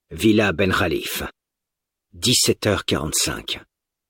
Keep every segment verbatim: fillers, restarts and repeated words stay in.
Villa Ben Khalif, dix-sept heures quarante-cinq.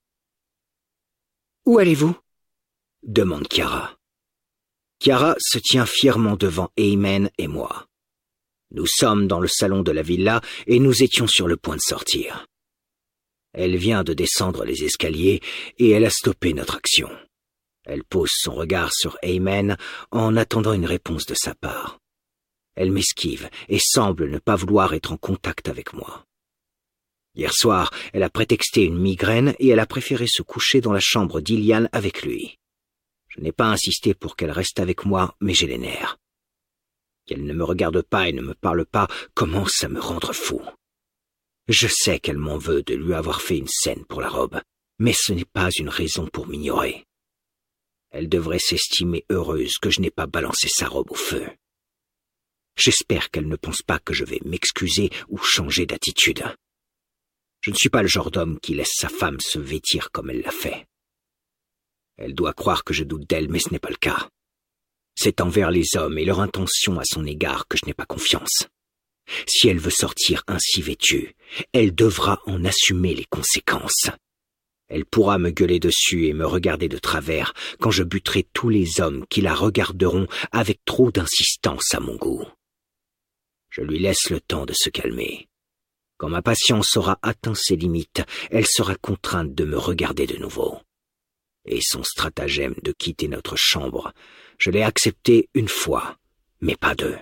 « Où allez-vous » demande Chiara. Chiara se tient fièrement devant Aymen et moi. Nous sommes dans le salon de la villa et nous étions sur le point de sortir. Elle vient de descendre les escaliers et elle a stoppé notre action. Elle pose son regard sur Aymen en attendant une réponse de sa part. Elle m'esquive et semble ne pas vouloir être en contact avec moi. Hier soir, elle a prétexté une migraine et elle a préféré se coucher dans la chambre d'Ilian avec lui. Je n'ai pas insisté pour qu'elle reste avec moi, mais j'ai les nerfs. Qu'elle ne me regarde pas et ne me parle pas commence à me rendre fou. Je sais qu'elle m'en veut de lui avoir fait une scène pour la robe, mais ce n'est pas une raison pour m'ignorer. Elle devrait s'estimer heureuse que je n'ai pas balancé sa robe au feu. J'espère qu'elle ne pense pas que je vais m'excuser ou changer d'attitude. Je ne suis pas le genre d'homme qui laisse sa femme se vêtir comme elle l'a fait. Elle doit croire que je doute d'elle, mais ce n'est pas le cas. C'est envers les hommes et leur intention à son égard que je n'ai pas confiance. Si elle veut sortir ainsi vêtue, elle devra en assumer les conséquences. Elle pourra me gueuler dessus et me regarder de travers quand je buterai tous les hommes qui la regarderont avec trop d'insistance à mon goût. Je lui laisse le temps de se calmer. Quand ma patience aura atteint ses limites, elle sera contrainte de me regarder de nouveau. Et son stratagème de quitter notre chambre, je l'ai accepté une fois, mais pas deux.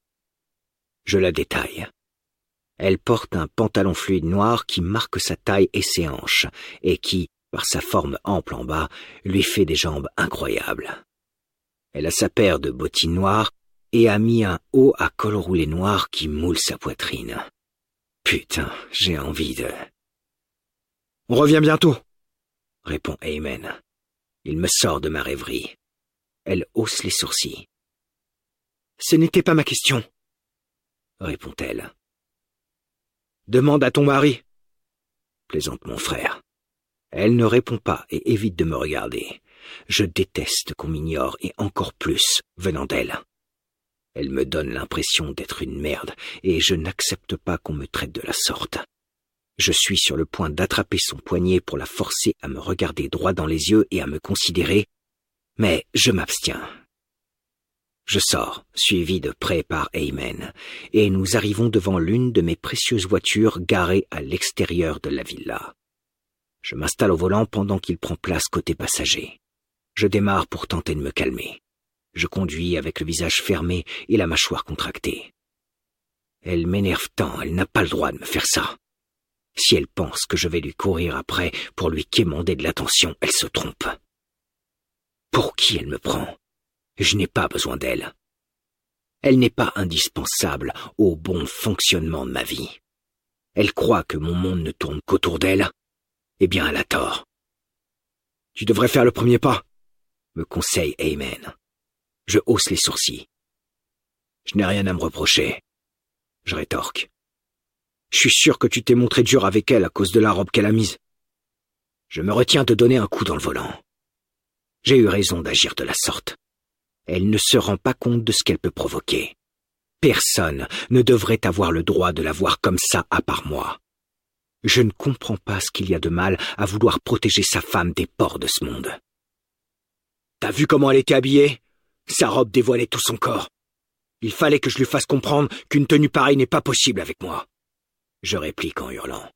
Je la détaille. Elle porte un pantalon fluide noir qui marque sa taille et ses hanches, et qui, par sa forme ample en bas, lui fait des jambes incroyables. Elle a sa paire de bottines noires et a mis un haut à col roulé noir qui moule sa poitrine. Putain, j'ai envie de... « On revient bientôt » répond Aymen. Il me sort de ma rêverie. Elle hausse les sourcils. « Ce n'était pas ma question » répond-elle. « Demande à ton mari » plaisante mon frère. Elle ne répond pas et évite de me regarder. Je déteste qu'on m'ignore et encore plus venant d'elle. Elle me donne l'impression d'être une merde et je n'accepte pas qu'on me traite de la sorte. Je suis sur le point d'attraper son poignet pour la forcer à me regarder droit dans les yeux et à me considérer, mais je m'abstiens. Je sors, suivi de près par Aymen, et nous arrivons devant l'une de mes précieuses voitures garées à l'extérieur de la villa. Je m'installe au volant pendant qu'il prend place côté passager. Je démarre pour tenter de me calmer. Je conduis avec le visage fermé et la mâchoire contractée. Elle m'énerve tant, elle n'a pas le droit de me faire ça. Si elle pense que je vais lui courir après pour lui quémander de l'attention, elle se trompe. Pour qui elle me prend ? Je n'ai pas besoin d'elle. Elle n'est pas indispensable au bon fonctionnement de ma vie. Elle croit que mon monde ne tourne qu'autour d'elle. Eh bien, elle a tort. « Tu devrais faire le premier pas », me conseille Aymen. Je hausse les sourcils. Je n'ai rien à me reprocher. Je rétorque. Je suis sûr que tu t'es montré dur avec elle à cause de la robe qu'elle a mise. Je me retiens de donner un coup dans le volant. J'ai eu raison d'agir de la sorte. Elle ne se rend pas compte de ce qu'elle peut provoquer. Personne ne devrait avoir le droit de la voir comme ça à part moi. Je ne comprends pas ce qu'il y a de mal à vouloir protéger sa femme des porcs de ce monde. T'as vu comment elle était habillée ? Sa robe dévoilait tout son corps. Il fallait que je lui fasse comprendre qu'une tenue pareille n'est pas possible avec moi. Je réplique en hurlant.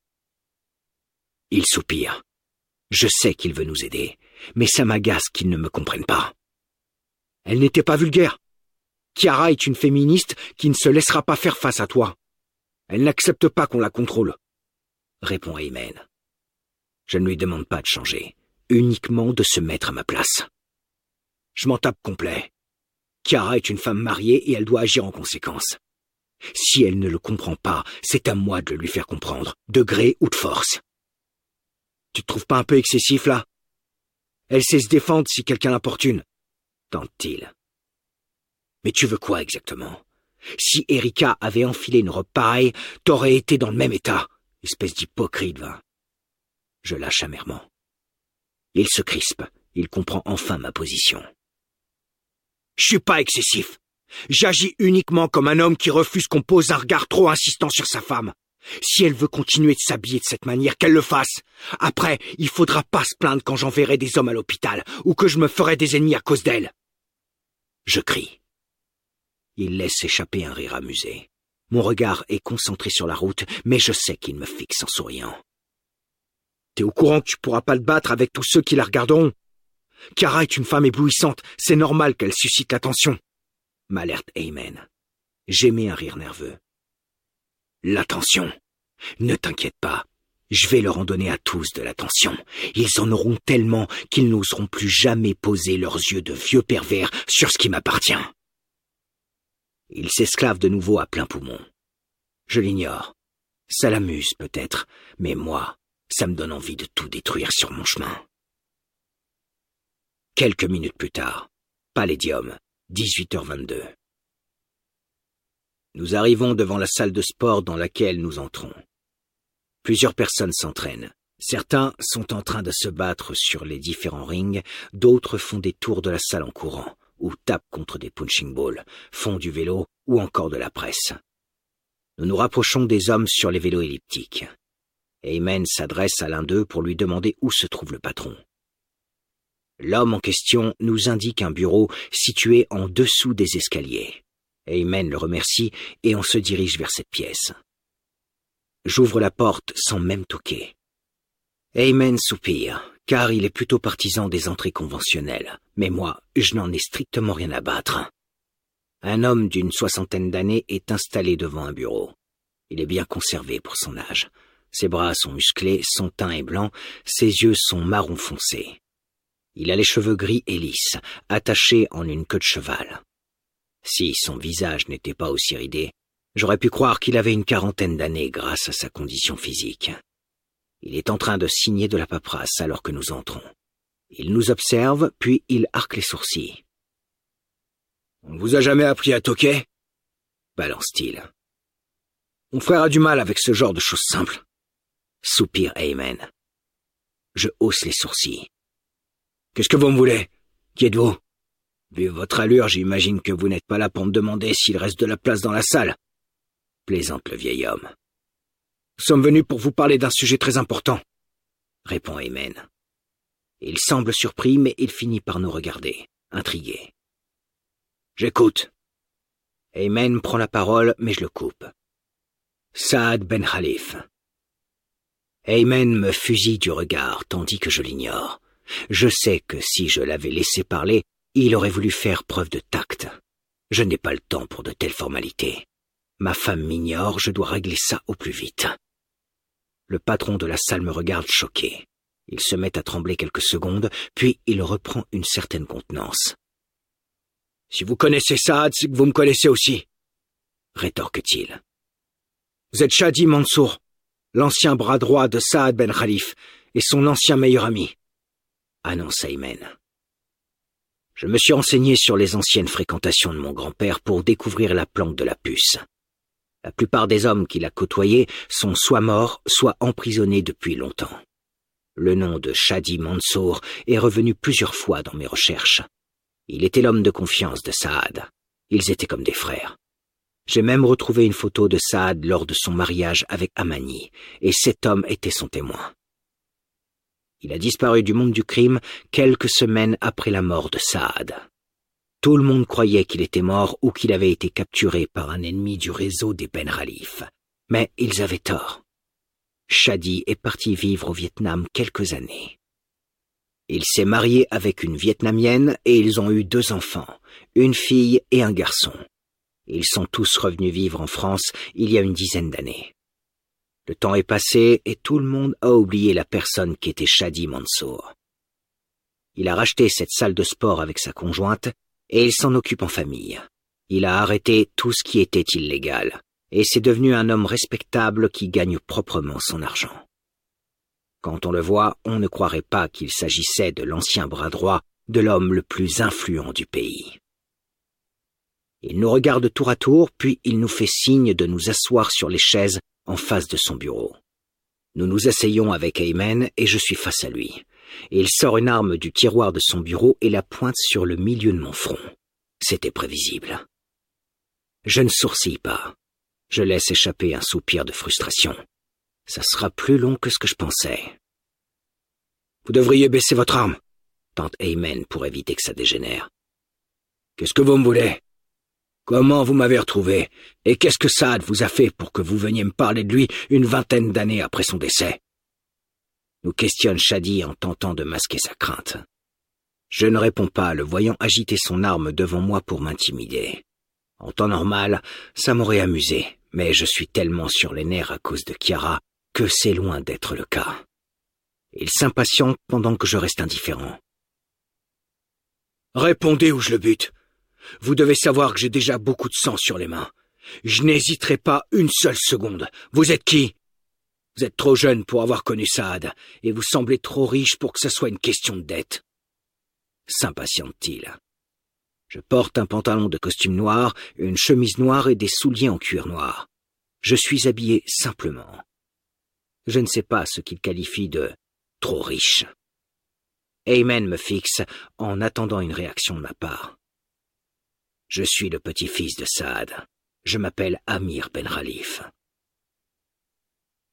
Il soupire. Je sais qu'il veut nous aider, mais ça m'agace qu'il ne me comprenne pas. Elle n'était pas vulgaire. Chiara est une féministe qui ne se laissera pas faire face à toi. Elle n'accepte pas qu'on la contrôle, répond Aymen. Je ne lui demande pas de changer, uniquement de se mettre à ma place. Je m'en tape complet. Chiara est une femme mariée et elle doit agir en conséquence. Si elle ne le comprend pas, c'est à moi de le lui faire comprendre, de gré ou de force. Tu te trouves pas un peu excessif, là ? Elle sait se défendre si quelqu'un l'importune, tente-t-il. Mais tu veux quoi exactement ? Si Erika avait enfilé une robe pareille, t'aurais été dans le même état, espèce d'hypocrite, va. Je lâche amèrement. Il se crispe, il comprend enfin ma position. Je suis pas excessif. J'agis uniquement comme un homme qui refuse qu'on pose un regard trop insistant sur sa femme. Si elle veut continuer de s'habiller de cette manière, qu'elle le fasse. Après, il faudra pas se plaindre quand j'enverrai des hommes à l'hôpital ou que je me ferai des ennemis à cause d'elle. Je crie. Il laisse échapper un rire amusé. Mon regard est concentré sur la route, mais je sais qu'il me fixe en souriant. T'es au courant que tu pourras pas te battre avec tous ceux qui la regarderont? Kara est une femme éblouissante, c'est normal qu'elle suscite l'attention. M'alerte Ayman. J'émets un rire nerveux. L'attention? Ne t'inquiète pas, je vais leur en donner à tous de l'attention. Ils en auront tellement qu'ils n'oseront plus jamais poser leurs yeux de vieux pervers sur ce qui m'appartient. Il s'esclave de nouveau à plein poumon. Je l'ignore. Ça l'amuse peut-être, mais moi, ça me donne envie de tout détruire sur mon chemin. Quelques minutes plus tard, Palladium, dix-huit heures vingt-deux. Nous arrivons devant la salle de sport dans laquelle nous entrons. Plusieurs personnes s'entraînent. Certains sont en train de se battre sur les différents rings, d'autres font des tours de la salle en courant, ou tapent contre des punching balls, font du vélo ou encore de la presse. Nous nous rapprochons des hommes sur les vélos elliptiques. Ayman s'adresse à l'un d'eux pour lui demander où se trouve le patron. L'homme en question nous indique un bureau situé en dessous des escaliers. Ayman le remercie et on se dirige vers cette pièce. J'ouvre la porte sans même toquer. Ayman soupire, car il est plutôt partisan des entrées conventionnelles, mais moi, je n'en ai strictement rien à battre. Un homme d'une soixantaine d'années est installé devant un bureau. Il est bien conservé pour son âge. Ses bras sont musclés, son teint est blanc, ses yeux sont marron foncé. Il a les cheveux gris et lisses, attachés en une queue de cheval. Si son visage n'était pas aussi ridé, j'aurais pu croire qu'il avait une quarantaine d'années grâce à sa condition physique. Il est en train de signer de la paperasse alors que nous entrons. Il nous observe, puis il arque les sourcils. « On ne vous a jamais appris à toquer ?» balance-t-il. « Mon frère a du mal avec ce genre de choses simples. » soupire Ayman. Je hausse les sourcils. « Qu'est-ce que vous me voulez? Qui êtes-vous? Vu votre allure, j'imagine que vous n'êtes pas là pour me demander s'il reste de la place dans la salle. » plaisante le vieil homme. « Nous sommes venus pour vous parler d'un sujet très important, » répond Ayman. Il semble surpris, mais il finit par nous regarder, intrigué. « J'écoute. » Ayman prend la parole, mais je le coupe. « Saad Ben Khalif. » Ayman me fusille du regard, tandis que je l'ignore. Je sais que si je l'avais laissé parler, il aurait voulu faire preuve de tact. Je n'ai pas le temps pour de telles formalités. Ma femme m'ignore, je dois régler ça au plus vite. Le patron de la salle me regarde choqué. Il se met à trembler quelques secondes, puis il reprend une certaine contenance. « Si vous connaissez Saad, c'est que vous me connaissez aussi, » rétorque-t-il. « Vous êtes Shadi Mansour, l'ancien bras droit de Saad Ben Khalif et son ancien meilleur ami, » annonce Ayman. Je me suis renseigné sur les anciennes fréquentations de mon grand-père pour découvrir la planque de la puce. La plupart des hommes qu'il a côtoyés sont soit morts, soit emprisonnés depuis longtemps. Le nom de Shadi Mansour est revenu plusieurs fois dans mes recherches. Il était l'homme de confiance de Saad. Ils étaient comme des frères. J'ai même retrouvé une photo de Saad lors de son mariage avec Amani, et cet homme était son témoin. Il a disparu du monde du crime quelques semaines après la mort de Saad. Tout le monde croyait qu'il était mort ou qu'il avait été capturé par un ennemi du réseau des Ben Khalif. Mais ils avaient tort. Shadi est parti vivre au Vietnam quelques années. Il s'est marié avec une Vietnamienne et ils ont eu deux enfants, une fille et un garçon. Ils sont tous revenus vivre en France il y a une dizaine d'années. Le temps est passé et tout le monde a oublié la personne qui était Shadi Mansour. Il a racheté cette salle de sport avec sa conjointe et il s'en occupe en famille. Il a arrêté tout ce qui était illégal et c'est devenu un homme respectable qui gagne proprement son argent. Quand on le voit, on ne croirait pas qu'il s'agissait de l'ancien bras droit de l'homme le plus influent du pays. Il nous regarde tour à tour, puis il nous fait signe de nous asseoir sur les chaises en face de son bureau. Nous nous asseyons avec Ayman et je suis face à lui. Il sort une arme du tiroir de son bureau et la pointe sur le milieu de mon front. C'était prévisible. Je ne sourcille pas. Je laisse échapper un soupir de frustration. Ça sera plus long que ce que je pensais. Vous devriez baisser votre arme, tente Heyman pour éviter que ça dégénère. Qu'est-ce que vous me voulez? Comment vous m'avez retrouvé? Et qu'est-ce que Saad vous a fait pour que vous veniez me parler de lui une vingtaine d'années après son décès? Nous questionne Shadi en tentant de masquer sa crainte. Je ne réponds pas, le voyant agiter son arme devant moi pour m'intimider. En temps normal, ça m'aurait amusé, mais je suis tellement sur les nerfs à cause de Kiara que c'est loin d'être le cas. Il s'impatiente pendant que je reste indifférent. Répondez ou je le bute. Vous devez savoir que j'ai déjà beaucoup de sang sur les mains. Je n'hésiterai pas une seule seconde. Vous êtes qui? Vous êtes trop jeune pour avoir connu Saad, et vous semblez trop riche pour que ce soit une question de dette. S'impatiente-t-il. Je porte un pantalon de costume noir, une chemise noire et des souliers en cuir noir. Je suis habillé simplement. Je ne sais pas ce qu'il qualifie de « trop riche ». Heyman me fixe en attendant une réaction de ma part. Je suis le petit-fils de Saad. Je m'appelle Amir Ben Khalif.